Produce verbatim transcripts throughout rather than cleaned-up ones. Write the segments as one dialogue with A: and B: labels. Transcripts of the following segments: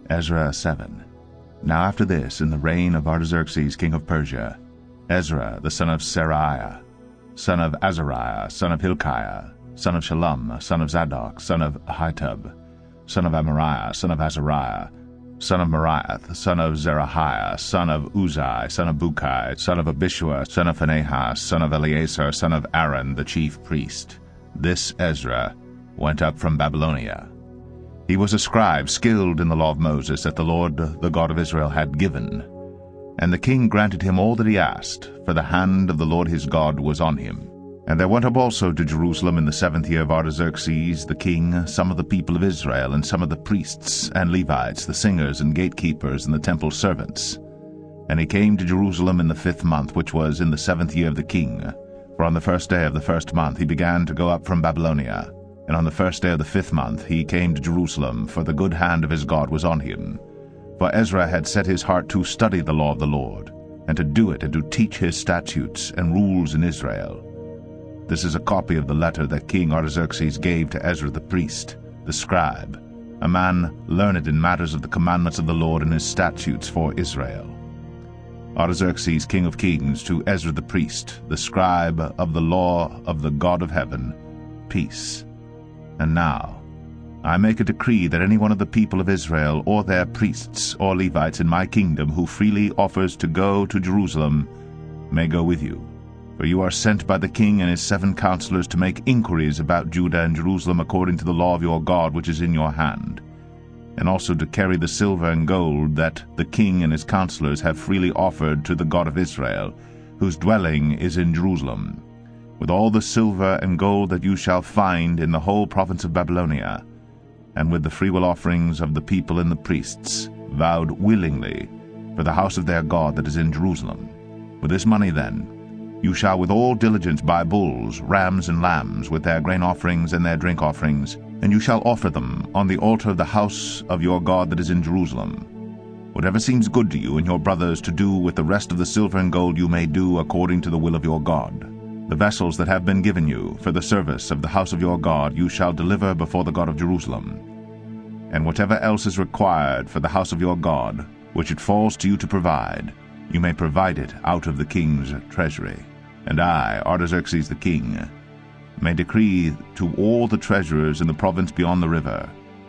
A: Ezra seven. Now after this, in the reign of Artaxerxes king of Persia, Ezra the son of Seraiah, son of Azariah, son of Hilkiah, son of Shallum, son of Zadok, son of Ahitub, son of Amariah, son of Azariah, son of Meraioth, son of Zerahiah, son of Uzai, son of Bukai, son of Abishua, son of Phinehas, son of Eleazar, son of Aaron, the chief priest. This Ezra went up from Babylonia. He was a scribe skilled in the law of Moses that the Lord, the God of Israel, had given. And the king granted him all that he asked, for the hand of the Lord his God was on him. And there went up also to Jerusalem in the seventh year of Artaxerxes the king some of the people of Israel, and some of the priests and Levites, the singers and gatekeepers, and the temple servants. And he came to Jerusalem in the fifth month, which was in the seventh year of the king. For on the first day of the first month he began to go up from Babylonia. And on the first day of the fifth month he came to Jerusalem, for the good hand of his God was on him. For Ezra had set his heart to study the law of the Lord, and to do it, and to teach his statutes and rules in Israel. This is a copy of the letter that King Artaxerxes gave to Ezra the priest, the scribe, a man learned in matters of the commandments of the Lord and his statutes for Israel. Artaxerxes, king of kings, to Ezra the priest, the scribe of the law of the God of heaven, peace. And now I make a decree that any one of the people of Israel, or their priests or Levites in my kingdom, who freely offers to go to Jerusalem, may go with you. For you are sent by the king and his seven counselors to make inquiries about Judah and Jerusalem according to the law of your God which is in your hand, and also to carry the silver and gold that the king and his counselors have freely offered to the God of Israel, whose dwelling is in Jerusalem, with all the silver and gold that you shall find in the whole province of Babylonia, and with the freewill offerings of the people and the priests, vowed willingly for the house of their God that is in Jerusalem. With this money, then, you shall with all diligence buy bulls, rams, and lambs, with their grain offerings and their drink offerings, and you shall offer them on the altar of the house of your God that is in Jerusalem. Whatever seems good to you and your brothers to do with the rest of the silver and gold you may do according to the will of your God. The vessels that have been given you for the service of the house of your God you shall deliver before the God of Jerusalem. And whatever else is required for the house of your God, which it falls to you to provide, you may provide it out of the king's treasury. And I, Artaxerxes the king, may decree to all the treasurers in the province beyond the river,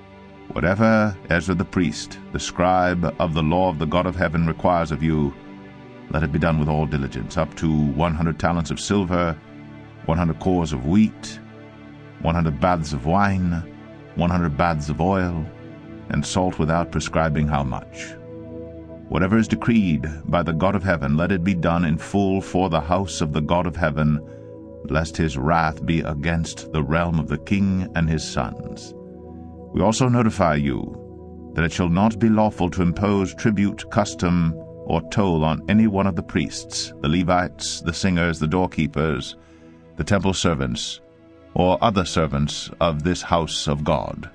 A: whatever Ezra the priest, the scribe of the law of the God of heaven, requires of you, let it be done with all diligence, up to one hundred talents of silver, one hundred cores of wheat, one hundred baths of wine, one hundred baths of oil, and salt without prescribing how much. Whatever is decreed by the God of heaven, let it be done in full for the house of the God of heaven, lest his wrath be against the realm of the king and his sons. We also notify you that it shall not be lawful to impose tribute, custom, or toll on any one of the priests, the Levites, the singers, the doorkeepers, the temple servants, or other servants of this house of God.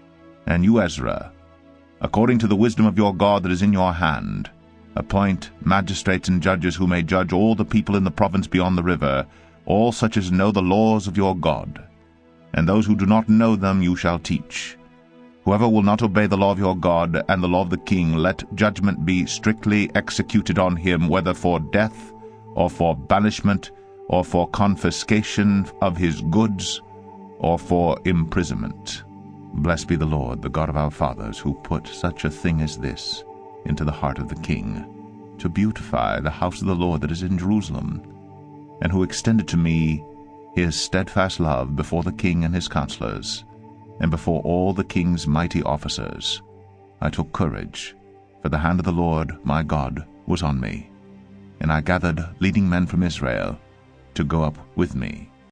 A: And you, Ezra, according to the wisdom of your God that is in your hand, appoint magistrates and judges who may judge all the people in the province beyond the river, all such as know the laws of your God. And those who do not know them you shall teach. Whoever will not obey the law of your God and the law of the king, let judgment be strictly executed on him, whether for death, or for banishment, or for confiscation of his goods, or for imprisonment. Blessed be the Lord, the God of our fathers, who put such a thing as this into the heart of the king, to beautify the house of the Lord that is in Jerusalem, and who extended to me his steadfast love before the king and his counselors, and before all the king's mighty officers. I took courage, for the hand of the Lord my God was on me, and I gathered leading men from Israel to go up with me.